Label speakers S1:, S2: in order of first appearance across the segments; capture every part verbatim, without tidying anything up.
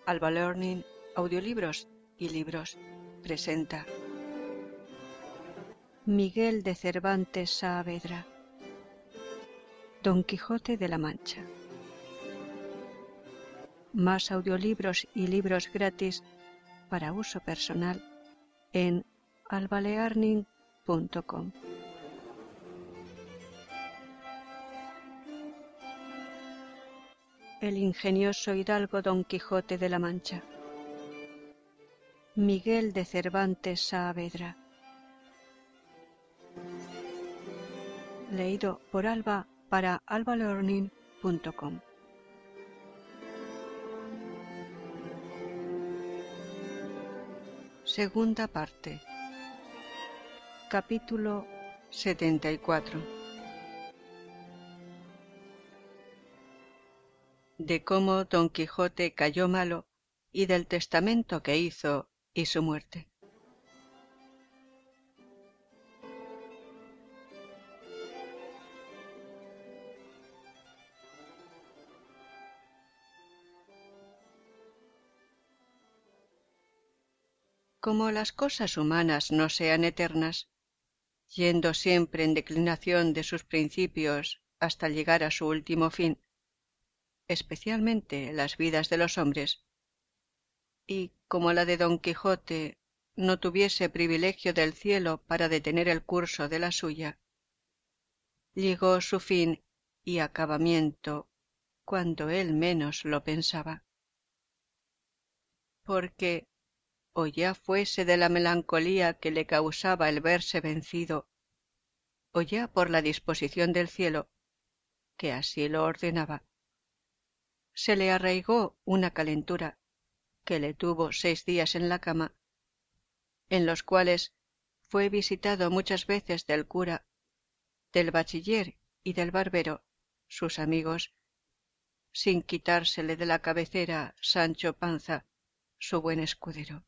S1: Alba Learning, Audiolibros y Libros presenta Miguel de Cervantes Saavedra, Don Quijote de la Mancha. Más audiolibros y libros gratis para uso personal en albalearning punto com. El ingenioso hidalgo Don Quijote de la Mancha. Miguel de Cervantes Saavedra. Leído por Alba para albalearning punto com. Segunda parte. Capítulo setenta y cuatro. De cómo Don Quijote cayó malo y del testamento que hizo y su muerte. Como las cosas humanas no sean eternas, yendo siempre en declinación de sus principios hasta llegar a su último fin, especialmente las vidas de los hombres, y como la de Don Quijote no tuviese privilegio del cielo para detener el curso de la suya, llegó su fin y acabamiento cuando él menos lo pensaba. Porque, o ya fuese de la melancolía que le causaba el verse vencido, o ya por la disposición del cielo, que así lo ordenaba, se le arraigó una calentura que le tuvo seis días en la cama, en los cuales fue visitado muchas veces del cura, del bachiller y del barbero, sus amigos, sin quitársele de la cabecera Sancho Panza, su buen escudero.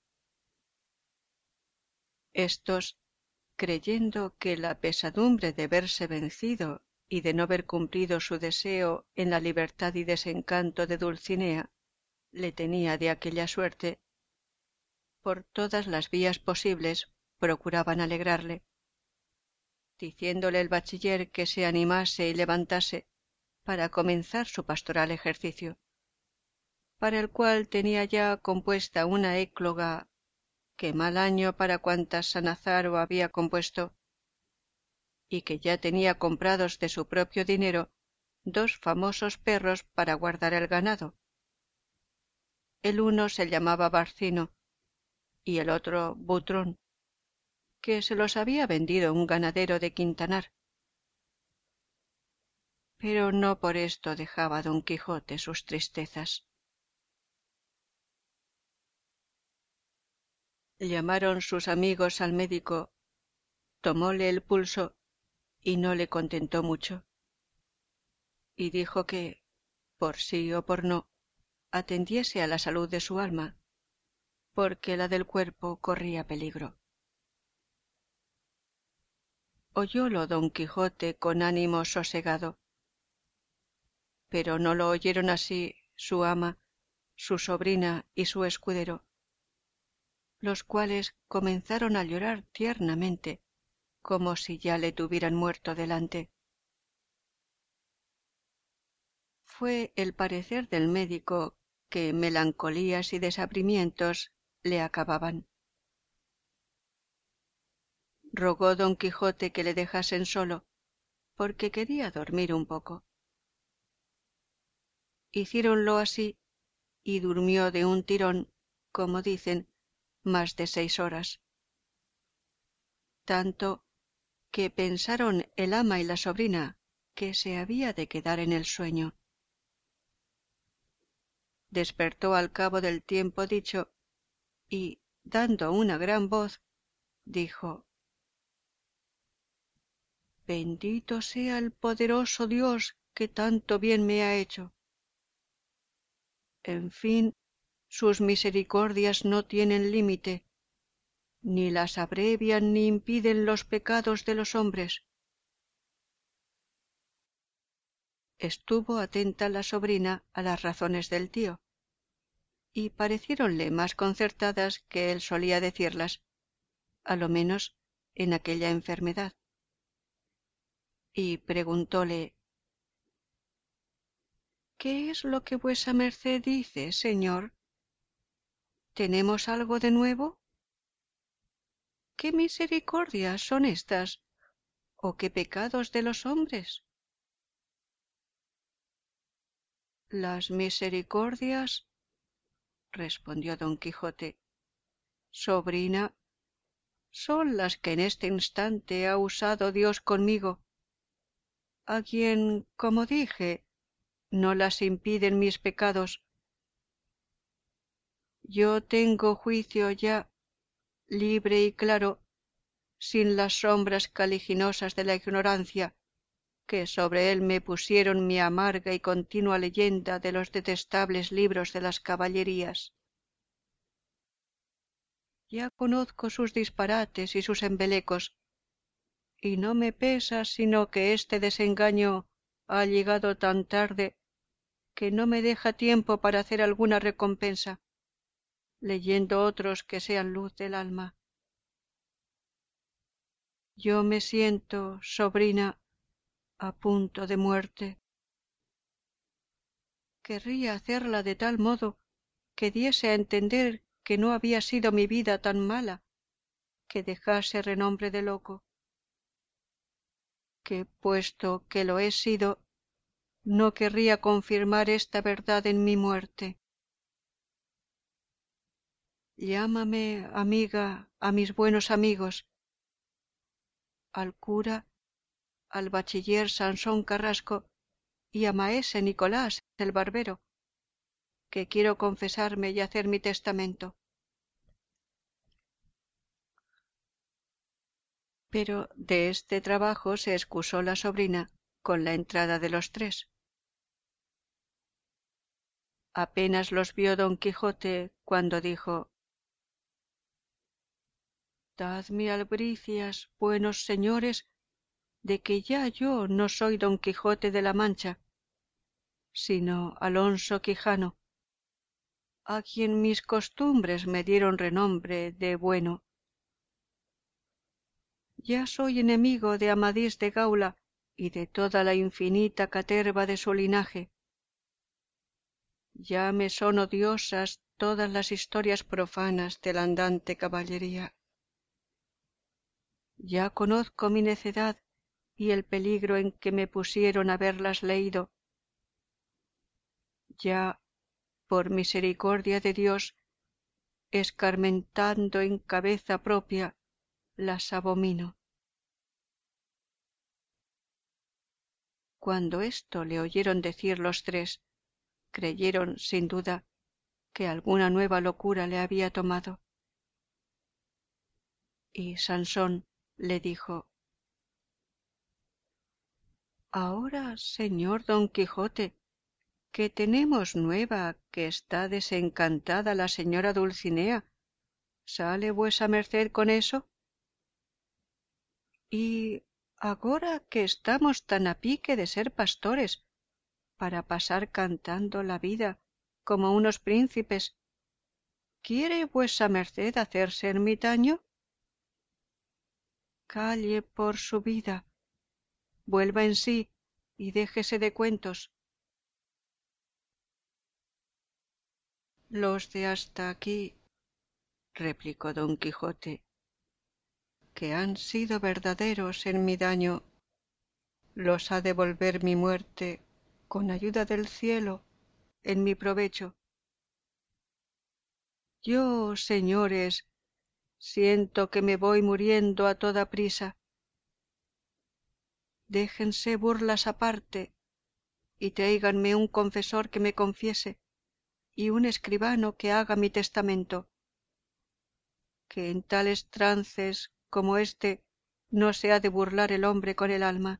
S1: Estos, creyendo que la pesadumbre de verse vencido y de no ver cumplido su deseo en la libertad y desencanto de Dulcinea, le tenía de aquella suerte, por todas las vías posibles procuraban alegrarle, diciéndole el bachiller que se animase y levantase para comenzar su pastoral ejercicio, para el cual tenía ya compuesta una écloga que mal año para cuantas Sanazaro había compuesto, y que ya tenía comprados de su propio dinero dos famosos perros para guardar el ganado. El uno se llamaba Barcino y el otro Butrón, que se los había vendido un ganadero de Quintanar. Pero no por esto dejaba Don Quijote sus tristezas. Llamaron sus amigos al médico, tomóle el pulso y no le contentó mucho, y dijo que, por sí o por no, atendiese a la salud de su alma, porque la del cuerpo corría peligro. Oyólo Don Quijote con ánimo sosegado, pero no lo oyeron así su ama, su sobrina y su escudero, los cuales comenzaron a llorar tiernamente, como si ya le tuvieran muerto delante. Fue el parecer del médico que melancolías y desabrimientos le acababan. Rogó Don Quijote que le dejasen solo, porque quería dormir un poco. Hiciéronlo así, y durmió de un tirón, como dicen, más de seis horas. Tanto que pensaron el ama y la sobrina que se había de quedar en el sueño. Despertó al cabo del tiempo dicho, y, dando una gran voz, dijo: Bendito sea el poderoso Dios que tanto bien me ha hecho. En fin, sus misericordias no tienen límite, ni las abrevian ni impiden los pecados de los hombres. Estuvo atenta la sobrina a las razones del tío, y pareciéronle más concertadas que él solía decirlas, a lo menos en aquella enfermedad. Y preguntóle: ¿Qué es lo que vuesa merced dice, señor? ¿Tenemos algo de nuevo? ¿Qué misericordias son estas, o qué pecados de los hombres? Las misericordias, respondió don Quijote, sobrina, son las que en este instante ha usado Dios conmigo, a quien, como dije, no las impiden mis pecados. Yo tengo juicio ya, libre y claro, sin las sombras caliginosas de la ignorancia, que sobre él me pusieron mi amarga y continua leyenda de los detestables libros de las caballerías. Ya conozco sus disparates y sus embelecos, y no me pesa sino que este desengaño ha llegado tan tarde que no me deja tiempo para hacer alguna recompensa, leyendo otros que sean luz del alma. Yo me siento, sobrina, a punto de muerte. Querría hacerla de tal modo que diese a entender que no había sido mi vida tan mala, que dejase renombre de loco, que puesto que lo he sido, no querría confirmar esta verdad en mi muerte. Llámame, amiga, a mis buenos amigos, al cura, al bachiller Sansón Carrasco y a maese Nicolás el barbero, que quiero confesarme y hacer mi testamento. Pero de este trabajo se excusó la sobrina con la entrada de los tres. Apenas los vio don Quijote cuando dijo: Dadme albricias, buenos señores, de que ya yo no soy don Quijote de la Mancha, sino Alonso Quijano, a quien mis costumbres me dieron renombre de bueno. Ya soy enemigo de Amadís de Gaula y de toda la infinita caterva de su linaje. Ya me son odiosas todas las historias profanas de la andante caballería. Ya conozco mi necedad y el peligro en que me pusieron haberlas leído. Ya, por misericordia de Dios, escarmentando en cabeza propia, las abomino. Cuando esto le oyeron decir los tres, creyeron, sin duda, que alguna nueva locura le había tomado. Y Sansón le dijo: Ahora, señor don Quijote, que tenemos nueva que está desencantada la señora Dulcinea, ¿sale vuesa merced con eso? Y agora que estamos tan a pique de ser pastores, para pasar cantando la vida como unos príncipes, ¿quiere vuesa merced hacerse ermitaño? Calle por su vida, vuelva en sí y déjese de cuentos. Los de hasta aquí, replicó don Quijote, que han sido verdaderos en mi daño, los ha de volver mi muerte, con ayuda del cielo, en mi provecho. Yo, señores, siento que me voy muriendo a toda prisa. Déjense burlas aparte, y tráiganme un confesor que me confiese, y un escribano que haga mi testamento, que en tales trances como éste no se ha de burlar el hombre con el alma.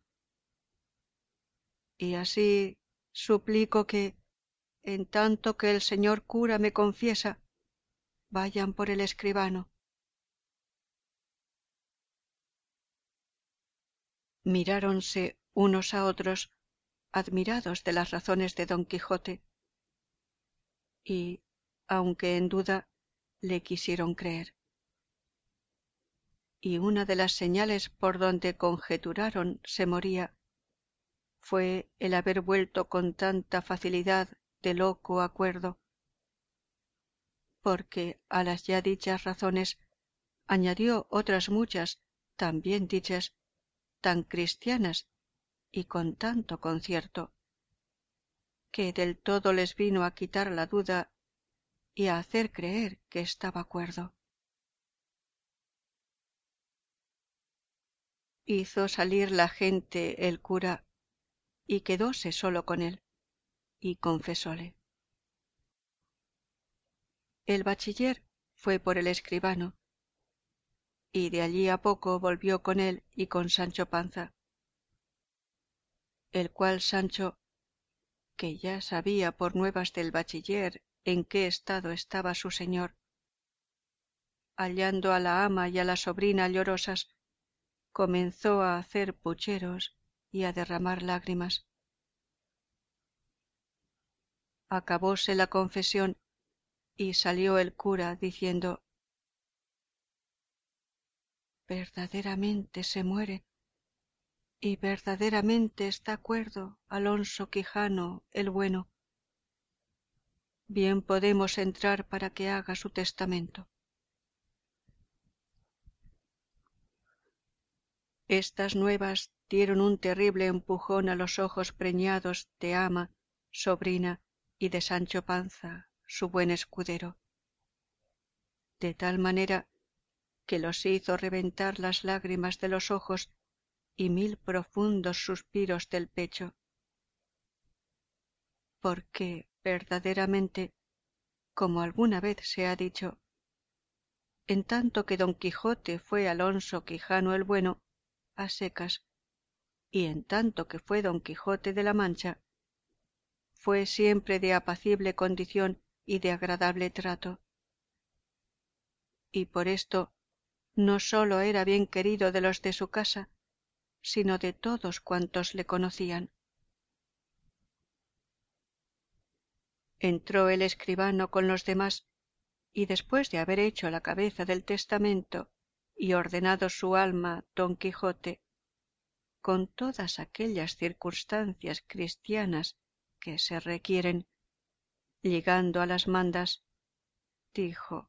S1: Y así suplico que, en tanto que el señor cura me confiesa, vayan por el escribano. Miráronse unos a otros, admirados de las razones de don Quijote, y aunque en duda, le quisieron creer. Y una de las señales por donde conjeturaron se moría fue el haber vuelto con tanta facilidad de loco acuerdo, porque a las ya dichas razones añadió otras muchas también dichas, tan cristianas y con tanto concierto, que del todo les vino a quitar la duda y a hacer creer que estaba cuerdo. Hizo salir la gente el cura y quedóse solo con él, y confesóle. El bachiller fue por el escribano, y de allí a poco volvió con él y con Sancho Panza, el cual Sancho, que ya sabía por nuevas del bachiller en qué estado estaba su señor, hallando a la ama y a la sobrina llorosas, comenzó a hacer pucheros y a derramar lágrimas. Acabóse la confesión y salió el cura diciendo: verdaderamente se muere, y verdaderamente está cuerdo Alonso Quijano el bueno. Bien podemos entrar para que haga su testamento. Estas nuevas dieron un terrible empujón a los ojos preñados de ama, sobrina y de Sancho Panza, su buen escudero, de tal manera que los hizo reventar las lágrimas de los ojos y mil profundos suspiros del pecho, porque verdaderamente, como alguna vez se ha dicho, en tanto que don Quijote fue Alonso Quijano el bueno a secas, y en tanto que fue don Quijote de la Mancha, fue siempre de apacible condición y de agradable trato, y por esto no sólo era bien querido de los de su casa, sino de todos cuantos le conocían. Entró el escribano con los demás, y después de haber hecho la cabeza del testamento y ordenado su alma don Quijote, con todas aquellas circunstancias cristianas que se requieren, llegando a las mandas, dijo: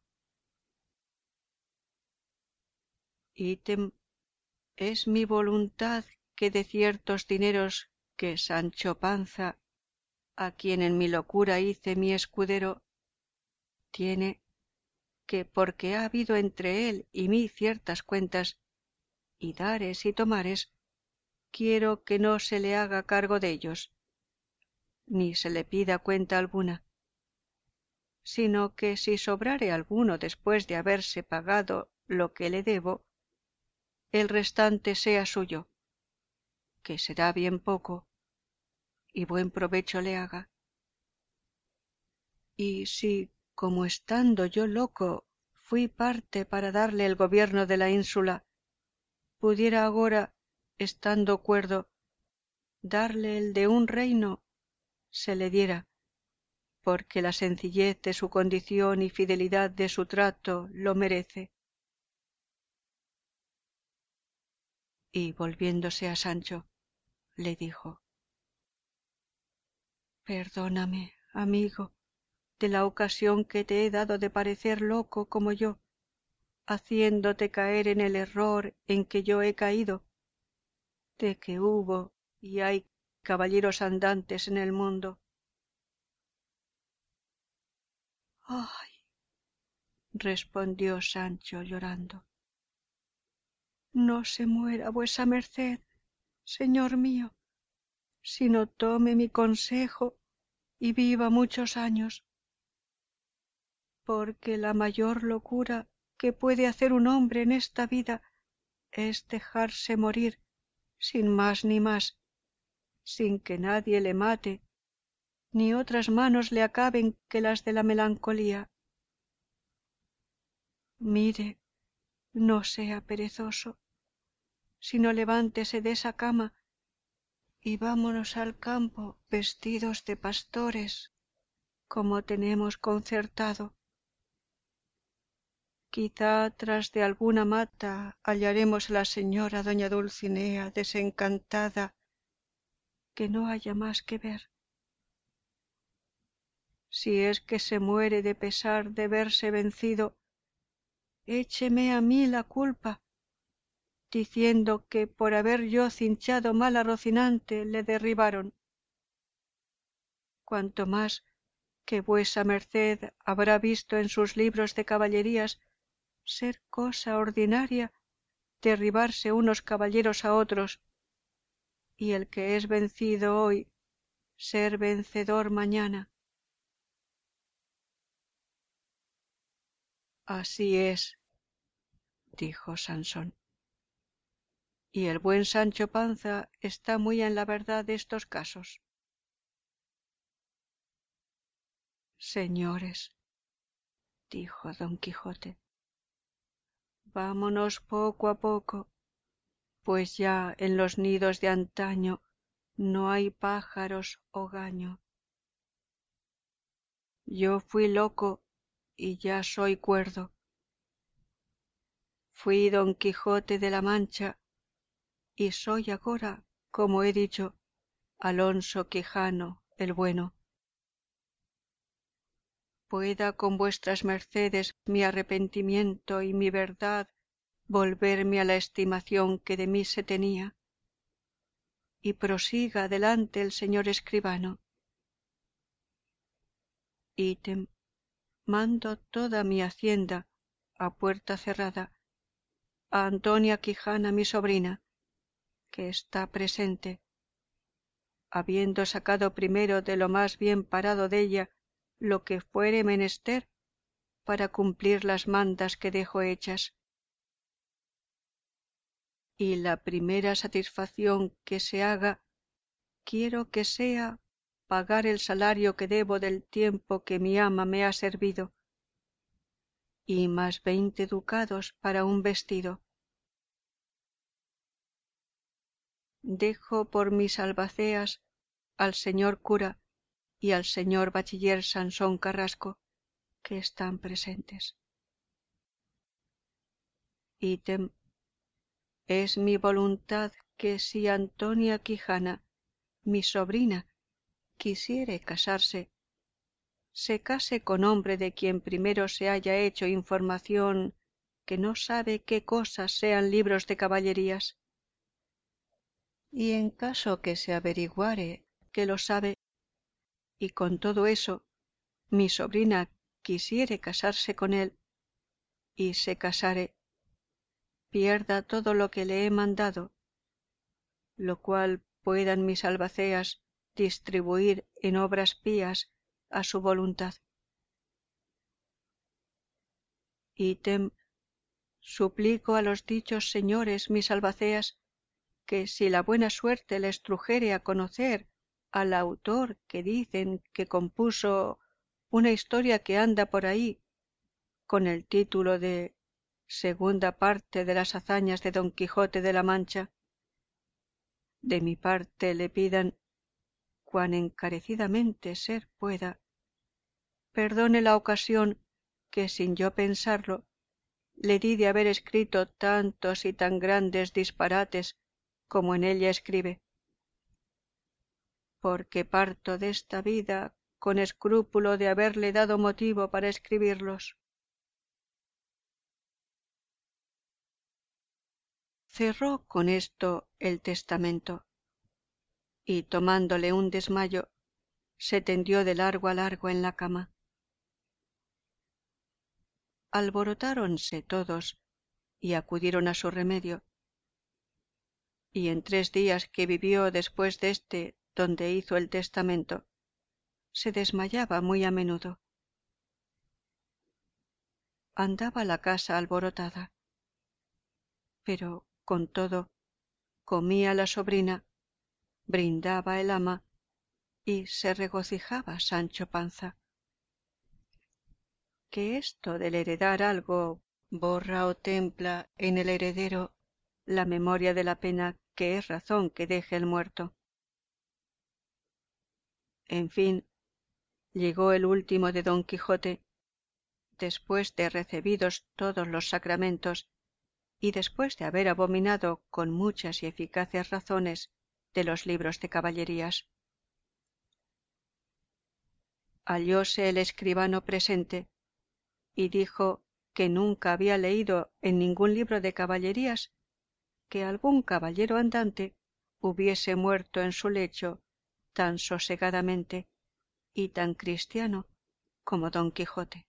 S1: ítem es mi voluntad que de ciertos dineros que Sancho Panza, a quien en mi locura hice mi escudero, tiene, que porque ha habido entre él y mí ciertas cuentas, y dares y tomares, quiero que no se le haga cargo dellos, ni se le pida cuenta alguna, sino que si sobrare alguno después de haberse pagado lo que le debo, el restante sea suyo, que será bien poco, y buen provecho le haga. Y si, como estando yo loco, fui parte para darle el gobierno de la ínsula, pudiera agora, estando cuerdo, darle el de un reino, se le diera, porque la sencillez de su condición y fidelidad de su trato lo merece. Y volviéndose a Sancho, le dijo: perdóname, amigo, de la ocasión que te he dado de parecer loco como yo, haciéndote caer en el error en que yo he caído, de que hubo y hay caballeros andantes en el mundo. Ay, respondió Sancho llorando, no se muera vuesa merced, señor mío, sino tome mi consejo y viva muchos años, porque la mayor locura que puede hacer un hombre en esta vida es dejarse morir sin más ni más, sin que nadie le mate, ni otras manos le acaben que las de la melancolía. Mire, no sea perezoso, sino levántese de esa cama y vámonos al campo vestidos de pastores, como tenemos concertado. Quizá tras de alguna mata hallaremos a la señora doña Dulcinea desencantada, que no haya más que ver. Si es que se muere de pesar de verse vencido, écheme a mí la culpa, diciendo que por haber yo cinchado mal a Rocinante le derribaron. Cuanto más que vuesa merced habrá visto en sus libros de caballerías ser cosa ordinaria derribarse unos caballeros a otros, y el que es vencido hoy ser vencedor mañana. Así es, dijo Sansón, y el buen Sancho Panza está muy en la verdad de estos casos. Señores, dijo don Quijote, vámonos poco a poco, pues ya en los nidos de antaño no hay pájaros o gaño. Yo fui loco y ya soy cuerdo. Fui don Quijote de la Mancha y soy agora, como he dicho, Alonso Quijano el bueno. Pueda con vuestras mercedes mi arrepentimiento y mi verdad volverme a la estimación que de mí se tenía, y prosiga adelante el señor escribano. Ítem, mando toda mi hacienda a puerta cerrada a Antonia Quijana mi sobrina, que está presente, habiendo sacado primero de lo más bien parado della lo que fuere menester para cumplir las mandas que dejo hechas. Y la primera satisfacción que se haga, quiero que sea pagar el salario que debo del tiempo que mi ama me ha servido, y más veinte ducados para un vestido. Dejo por mis albaceas al señor cura y al señor bachiller Sansón Carrasco, que están presentes. Ítem, es mi voluntad que si Antonia Quijana, mi sobrina, quisiere casarse, se case con hombre de quien primero se haya hecho información que no sabe qué cosas sean libros de caballerías, y en caso que se averiguare que lo sabe, y con todo eso mi sobrina quisiere casarse con él, y se casare, pierda todo lo que le he mandado, lo cual puedan mis albaceas distribuir en obras pías a su voluntad. Ítem, suplico a los dichos señores mis albaceas que si la buena suerte les trujere a conocer al autor que dicen que compuso una historia que anda por ahí con el título de Segunda parte de las hazañas de Don Quijote de la Mancha, de mi parte le pidan, cuan encarecidamente ser pueda, perdone la ocasión que sin yo pensarlo le di de haber escrito tantos y tan grandes disparates como en ella escribe, porque parto desta vida con escrúpulo de haberle dado motivo para escribirlos. Cerró con esto el testamento, y tomándole un desmayo, se tendió de largo a largo en la cama. Alborotáronse todos y acudieron a su remedio, y en tres días que vivió después deste donde hizo el testamento, se desmayaba muy a menudo. Andaba la casa alborotada, pero con todo comía la sobrina, brindaba el ama y se regocijaba Sancho Panza. Que esto del heredar algo borra o templa en el heredero la memoria de la pena que es razón que deje el muerto. En fin, llegó el último de Don Quijote, después de recebidos todos los sacramentos, y después de haber abominado con muchas y eficaces razones de los libros de caballerías. Hallóse el escribano presente, y dijo que nunca había leído en ningún libro de caballerías que algún caballero andante hubiese muerto en su lecho tan sosegadamente y tan cristiano como Don Quijote,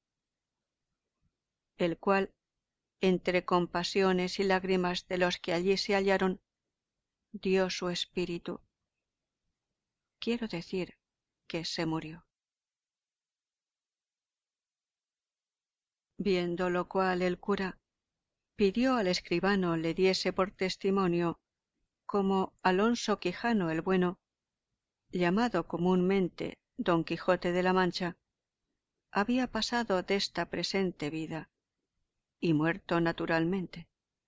S1: el cual, entre compasiones y lágrimas de los que allí se hallaron, dio su espíritu, quiero decir que se murió. Viendo lo cual el cura pidió al escribano le diese por testimonio como Alonso Quijano el Bueno, llamado comúnmente Don Quijote de la Mancha, había pasado desta presente vida y muerto naturalmente,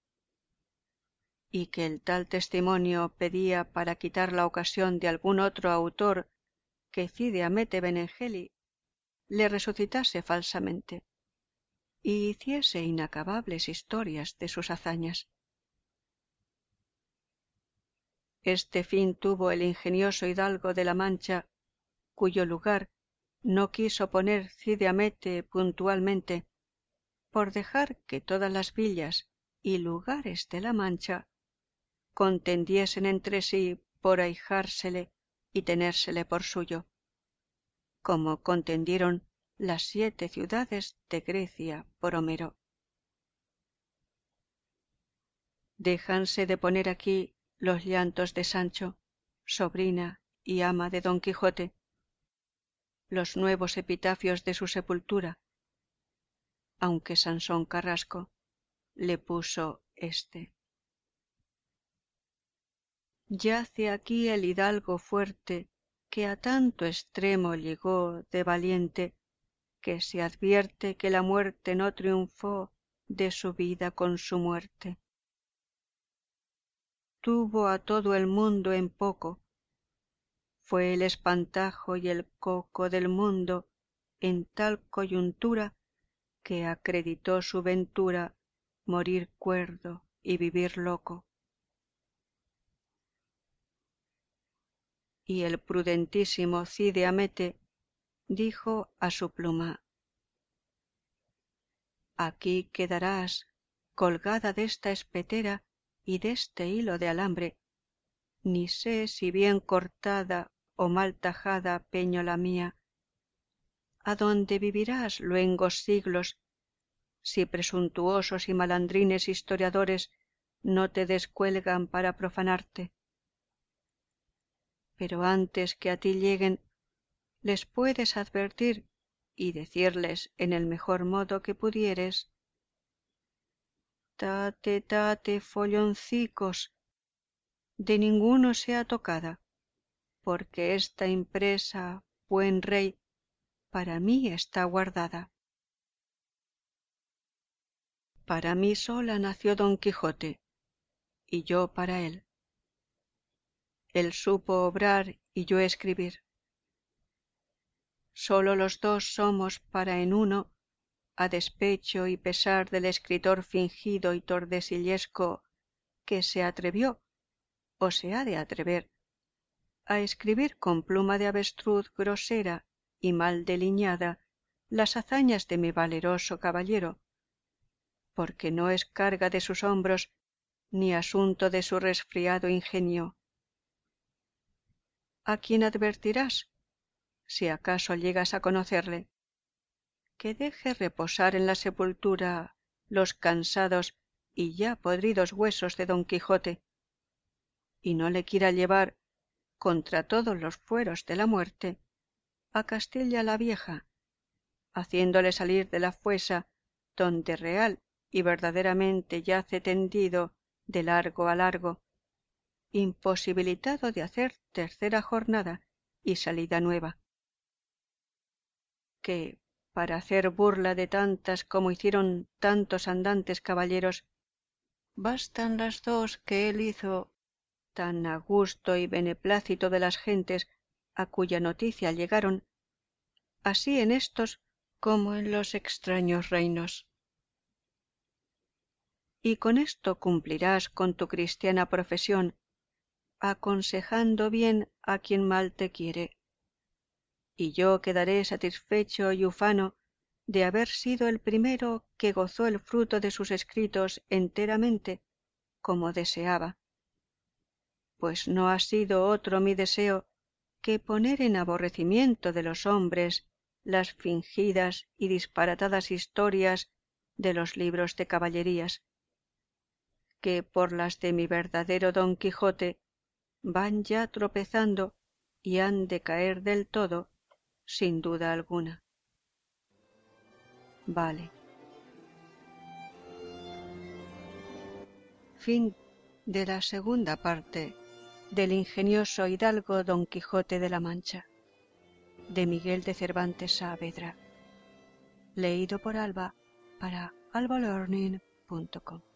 S1: y que el tal testimonio pedía para quitar la ocasión de algún otro autor que Cide Hamete Benengeli le resucitase falsamente y hiciese inacabables historias de sus hazañas. Este fin tuvo el ingenioso hidalgo de la Mancha, cuyo lugar no quiso poner Cide Hamete puntualmente, por dejar que todas las villas y lugares de la Mancha contendiesen entre sí por ahijársele y tenérsele por suyo, como contendieron las siete ciudades de Grecia por Homero. Déjanse de poner aquí los llantos de Sancho, sobrina y ama de Don Quijote, los nuevos epitafios de su sepultura, aunque Sansón Carrasco le puso este. Yace aquí el hidalgo fuerte, que a tanto extremo llegó de valiente, que se advierte que la muerte no triunfó de su vida con su muerte. Tuvo a todo el mundo en poco, fue el espantajo y el coco del mundo en tal coyuntura que acreditó su ventura morir cuerdo y vivir loco. Y el prudentísimo Cide Hamete dijo a su pluma: aquí quedarás colgada desta espetera y deste hilo de alambre, ni sé si bien cortada o mal tajada peño la mía, adonde vivirás luengos siglos, si presuntuosos y malandrines historiadores no te descuelgan para profanarte. Pero antes que a ti lleguen, les puedes advertir y decirles en el mejor modo que pudieres: tate, tate, folloncicos, de ninguno sea tocada, porque esta impresa, buen rey, para mí está guardada. Para mí sola nació Don Quijote, y yo para él. Él supo obrar y yo escribir. Sólo los dos somos para en uno, a despecho y pesar del escritor fingido y tordesillesco que se atrevió, o se ha de atrever, a escribir con pluma de avestruz grosera y mal deliñada las hazañas de mi valeroso caballero, porque no es carga de sus hombros ni asunto de su resfriado ingenio. ¿A quién advertirás, si acaso llegas a conocerle, que deje reposar en la sepultura los cansados y ya podridos huesos de Don Quijote, y no le quiera llevar, contra todos los fueros de la muerte, a Castilla la Vieja, haciéndole salir de la fuesa donde real y verdaderamente yace tendido de largo a largo, imposibilitado de hacer tercera jornada y salida nueva, que, para hacer burla de tantas como hicieron tantos andantes caballeros, bastan las dos que él hizo, tan a gusto y beneplácito de las gentes a cuya noticia llegaron, así en estos como en los extraños reinos. Y con esto cumplirás con tu cristiana profesión, aconsejando bien a quien mal te quiere. Y yo quedaré satisfecho y ufano de haber sido el primero que gozó el fruto de sus escritos enteramente, como deseaba. Pues no ha sido otro mi deseo que poner en aborrecimiento de los hombres las fingidas y disparatadas historias de los libros de caballerías, que por las de mi verdadero Don Quijote van ya tropezando y han de caer del todo, sin duda alguna. Vale. Fin de la segunda parte del ingenioso hidalgo Don Quijote de la Mancha, de Miguel de Cervantes Saavedra, leído por Alba para alba learning punto com.